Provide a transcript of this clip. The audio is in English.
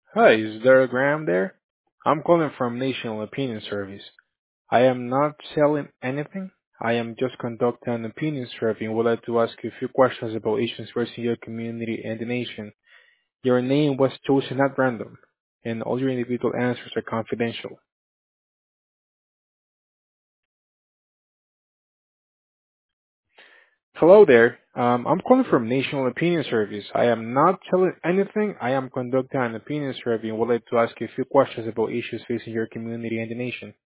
Hi, is there a Graham there? I'm calling from National Opinion Service. I am not selling anything. I am just conducting an opinion survey and would like to ask you a few questions about issues facing your community and the nation. Your name was chosen at random, and all your individual answers are confidential. Hello there. I'm calling from National Opinion Service. I am not selling anything. I am conducting an opinion survey and would like to ask you a few questions about issues facing your community and the nation.